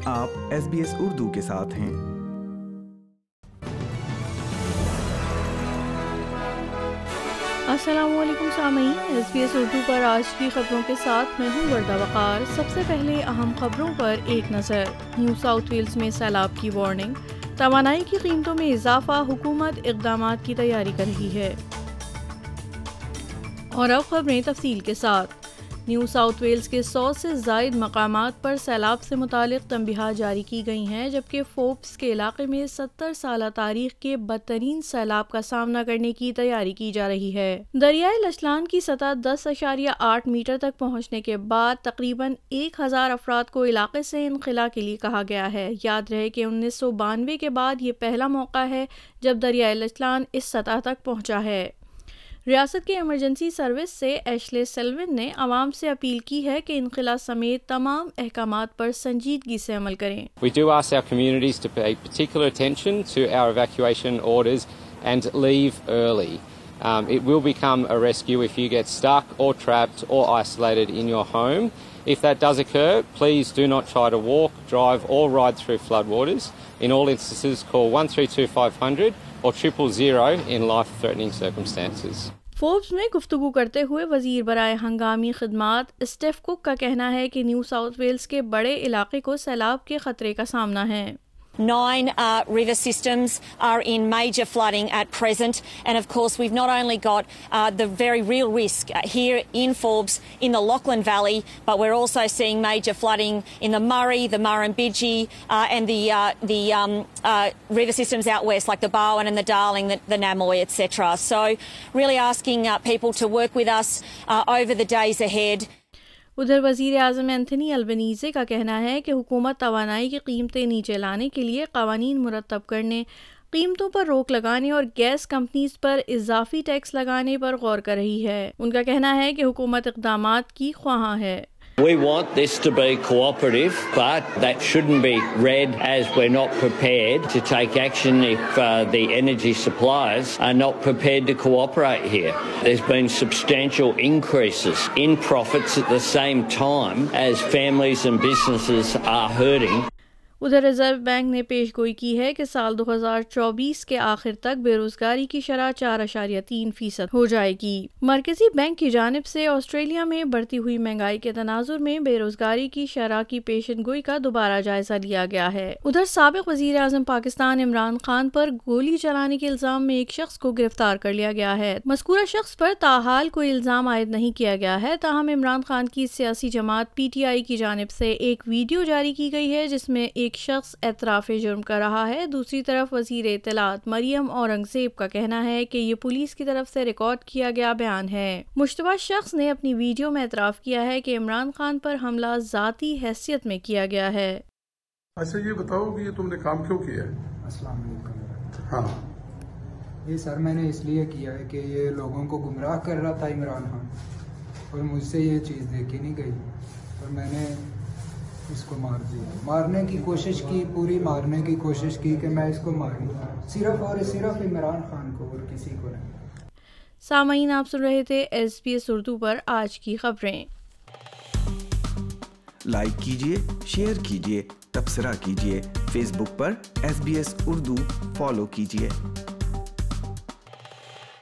آپ SBS اردو کے ساتھ ہیں۔ السلام علیکم سامعین، SBS اردو پر آج کی خبروں کے ساتھ میں ہوں وردہ وقار۔ سب سے پہلے اہم خبروں پر ایک نظر۔ نیو ساؤتھ ویلز میں سیلاب کی وارننگ، توانائی کی قیمتوں میں اضافہ، حکومت اقدامات کی تیاری کر رہی ہے۔ اور اب خبریں تفصیل کے ساتھ۔ نیو ساؤتھ ویلز کے 100 سے زائد مقامات پر سیلاب سے متعلق تنبیہات جاری کی گئی ہیں، جبکہ فوربس کے علاقے میں 70 سالہ تاریخ کے بدترین سیلاب کا سامنا کرنے کی تیاری کی جا رہی ہے۔ دریائے لچلان کی سطح 10.8 میٹر تک پہنچنے کے بعد تقریباً 1000 افراد کو علاقے سے انخلا کے لیے کہا گیا ہے۔ یاد رہے کہ 1992 کے بعد یہ پہلا موقع ہے جب دریائے لچلان اس سطح تک پہنچا ہے۔ ریاست کے ایمرجنسی سروس سے ایشلے سلون نے عوام سے اپیل کی ہے کہ انخلا سمیت تمام احکامات پر سنجیدگی سے عمل کریں۔ We do ask our communities to pay particular attention to our evacuation orders and leave early. It will become a rescue if you get stuck or trapped or isolated in your home. If that does occur, please do not try to walk, drive or ride through floodwaters. In all instances, call 132-500 or 000 in life-threatening circumstances. Forbes میں گفتگو کرتے ہوئے وزیر برائے ہنگامی خدمات stiff kick کا کہنا ہے کہ نیو ساؤتھ ویلز کے بڑے علاقے کو سیلاب کے خطرے کا سامنا ہے۔ 9 river systems are in major flooding at present, and of course we've not only got the very real risk here in Forbes in the Lachlan Valley, but we're also seeing major flooding in the Murray, the Murrumbidgee and the river systems out west like the Barwon and the Darling, the Namoy, etc. So really asking people to work with us over the days ahead. ادھر وزیر اعظم Anthony البنیزے کا کہنا ہے کہ حکومت توانائی کی قیمتیں نیچے لانے کے لیے قوانین مرتب کرنے، قیمتوں پر روک لگانے اور گیس کمپنیز پر اضافی ٹیکس لگانے پر غور کر رہی ہے۔ ان کا کہنا ہے کہ حکومت اقدامات کی خواہاں ہے۔ We want this to be cooperative, but that shouldn't be read as we're not prepared to take action if the energy suppliers are not prepared to cooperate here. There's been substantial increases in profits at the same time as families and businesses are hurting. ادھر reserve bank نے پیش گوئی کی ہے کہ سال 2024 کے آخر تک بے روزگاری کی شرح 4.3% ہو جائے گی۔ مرکزی بینک کی جانب سے آسٹریلیا میں بڑھتی ہوئی مہنگائی کے تناظر میں بے روزگاری کی شرح کی پیشن گوئی کا دوبارہ جائزہ لیا گیا ہے۔ ادھر سابق وزیر اعظم پاکستان عمران خان پر گولی چلانے کے الزام میں ایک شخص کو گرفتار کر لیا گیا ہے۔ مذکورہ شخص پر تاحال کوئی الزام عائد نہیں کیا گیا ہے، تاہم عمران خان کی سیاسی جماعت PTI کی جانب سے ایک ویڈیو جاری کی گئی ہے جس میں ایک شخص اعتراف جرم کر رہا ہے۔ دوسری طرف وزیر اطلاعات مریم اورنگزیب کا کہنا ہے کہ یہ پولیس کی طرف سے ریکارڈ کیا گیا بیان ہے۔ مشتبہ شخص نے اپنی ویڈیو میں اعتراف کیا ہے کہ عمران خان پر حملہ ذاتی حیثیت میں کیا گیا ہے۔ اچھا یہ بتاؤ کہ یہ تم نے کام کیوں کیا ہے؟ السلام علیکم۔ ہاں یہ سر میں نے اس لیے کیا ہے کہ یہ لوگوں کو گمراہ کر رہا تھا عمران خان، اور مجھ سے یہ چیز دیکھی نہیں گئی اور میں نے اس کو مار دیا، مارنے کی کوشش کی، پوری مارنے کی کوشش کی کہ میں اس کو ماروں، صرف اور صرف عمران خان کو اور کسی کو نہیں۔ سامعین، آپ سن رہے تھے SBS اردو پر آج کی خبریں۔ لائک کیجیے، شیئر کیجیے، تبصرہ کیجیے، فیس بک پر SBS اردو فالو کیجیے۔